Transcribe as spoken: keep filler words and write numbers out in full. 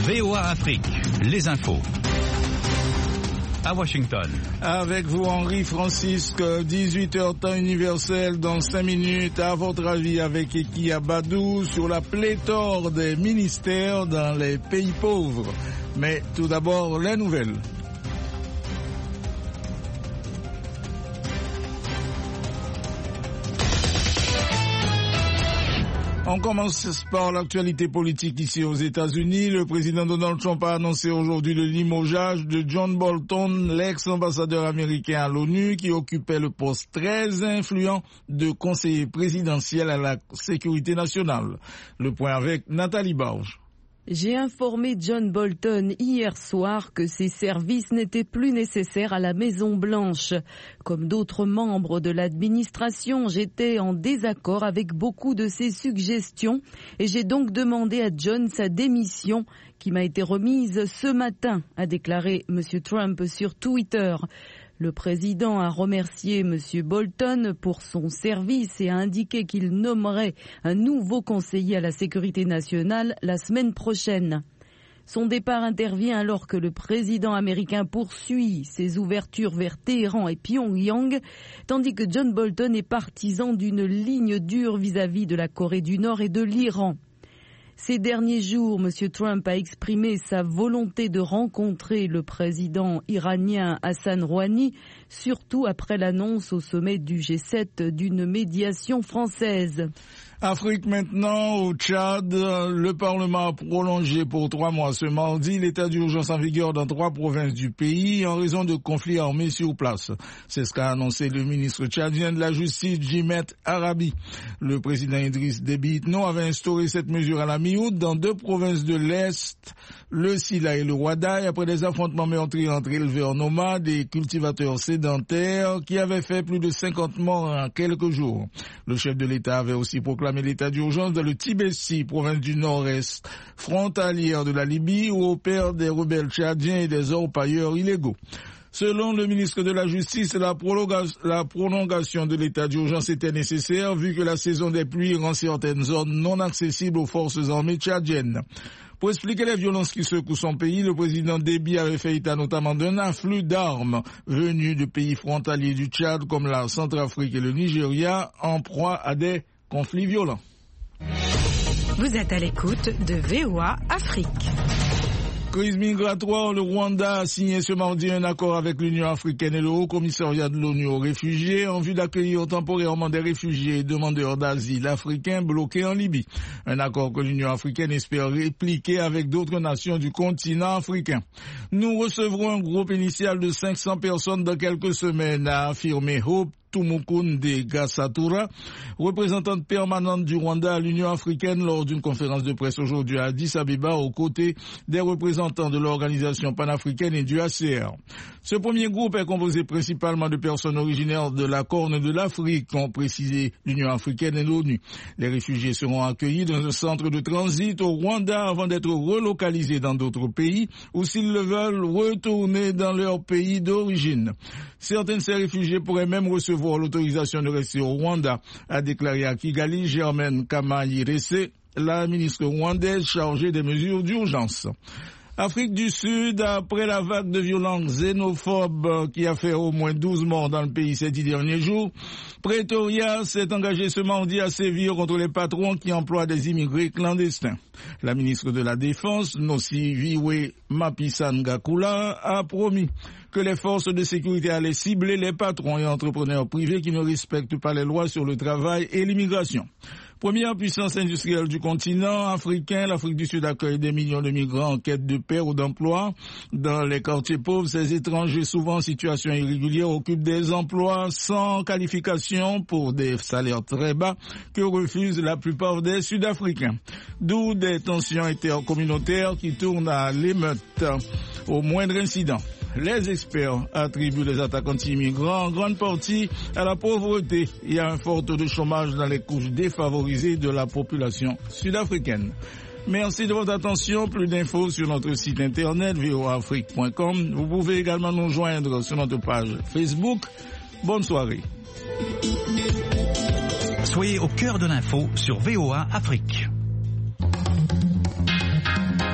V O A Afrique, les infos. À Washington. Avec vous, Henri Francisque, dix-huit heures temps universel dans cinq minutes. À votre avis, avec Eki Abadou, sur la pléthore des ministères dans les pays pauvres. Mais tout d'abord, les nouvelles. On commence par l'actualité politique ici aux États-Unis. Le président Donald Trump a annoncé aujourd'hui le limogeage de John Bolton, l'ex-ambassadeur américain à l'ONU, qui occupait le poste très influent de conseiller présidentiel à la sécurité nationale. Le point avec Nathalie Barge. J'ai informé John Bolton hier soir que ses services n'étaient plus nécessaires à la Maison-Blanche. Comme d'autres membres de l'administration, j'étais en désaccord avec beaucoup de ses suggestions et j'ai donc demandé à John sa démission qui m'a été remise ce matin, a déclaré M. Trump sur Twitter. Le président a remercié M. Bolton pour son service et a indiqué qu'il nommerait un nouveau conseiller à la sécurité nationale la semaine prochaine. Son départ intervient alors que le président américain poursuit ses ouvertures vers Téhéran et Pyongyang, tandis que John Bolton est partisan d'une ligne dure vis-à-vis de la Corée du Nord et de l'Iran. Ces derniers jours, M. Trump a exprimé sa volonté de rencontrer le président iranien Hassan Rouhani, surtout après l'annonce au sommet du G sept d'une médiation française. Afrique maintenant, au Tchad, le Parlement a prolongé pour trois mois ce mardi l'état d'urgence en vigueur dans trois provinces du pays en raison de conflits armés sur place. C'est ce qu'a annoncé le ministre tchadien de la Justice, Djimet Arabi. Le président Idriss Déby Itno avait instauré cette mesure à la mi-août dans deux provinces de l'Est, le Sila et le Ouaddaï, après des affrontements meurtriers entre éleveurs nomades et cultivateurs sédentaires qui avaient fait plus de cinquante morts en quelques jours. Le chef de l'État avait aussi proclamé l'état d'urgence dans le Tibesti, province du Nord-Est, frontalière de la Libye, où opèrent des rebelles tchadiens et des orpailleurs illégaux. Selon le ministre de la Justice, la, prolonga- la prolongation de l'état d'urgence était nécessaire vu que la saison des pluies rend certaines zones non accessibles aux forces armées tchadiennes. Pour expliquer les violences qui secouent son pays, le président Déby avait fait état notamment d'un afflux d'armes venus de pays frontaliers du Tchad comme la Centrafrique et le Nigeria, en proie à des conflits violents. Vous êtes à l'écoute de V O A Afrique. Crise migratoire, le Rwanda a signé ce mardi un accord avec l'Union africaine et le Haut Commissariat de l'ONU aux réfugiés en vue d'accueillir temporairement des réfugiés et demandeurs d'asile africains bloqués en Libye. Un accord que l'Union africaine espère répliquer avec d'autres nations du continent africain. Nous recevrons un groupe initial de cinq cents personnes dans quelques semaines, a affirmé Hope Tumukunde Gasatura, représentante permanente du Rwanda à l'Union africaine lors d'une conférence de presse aujourd'hui à Addis Abeba aux côtés des représentants de l'organisation panafricaine et du A C R. Ce premier groupe est composé principalement de personnes originaires de la Corne de l'Afrique, ont précisé l'Union africaine et l'ONU. Les réfugiés seront accueillis dans un centre de transit au Rwanda avant d'être relocalisés dans d'autres pays ou s'ils le veulent retourner dans leur pays d'origine. Certains de ces réfugiés pourraient même recevoir l'autorisation de rester au Rwanda, a déclaré à Kigali Germaine Kamayirese, la ministre rwandaise chargée des mesures d'urgence. Afrique du Sud, après la vague de violences xénophobes qui a fait au moins douze morts dans le pays ces dix derniers jours, Pretoria s'est engagé ce mardi à sévir contre les patrons qui emploient des immigrés clandestins. La ministre de la Défense, Nosiviwe Mapisa-Ngakula, a promis que les forces de sécurité allaient cibler les patrons et entrepreneurs privés qui ne respectent pas les lois sur le travail et l'immigration. Première puissance industrielle du continent africain, l'Afrique du Sud accueille des millions de migrants en quête de paix ou d'emploi. Dans les quartiers pauvres, ces étrangers, souvent en situation irrégulière, occupent des emplois sans qualification pour des salaires très bas que refusent la plupart des Sud-Africains. D'où des tensions intercommunautaires qui tournent à l'émeute au moindre incident. Les experts attribuent les attaques anti-immigrants en grande partie à la pauvreté et à un fort taux de chômage dans les couches défavorisées de la population sud-africaine. Merci de votre attention. Plus d'infos sur notre site internet v o a afrique point com. Vous pouvez également nous joindre sur notre page Facebook. Bonne soirée. Soyez au cœur de l'info sur V O A Afrique.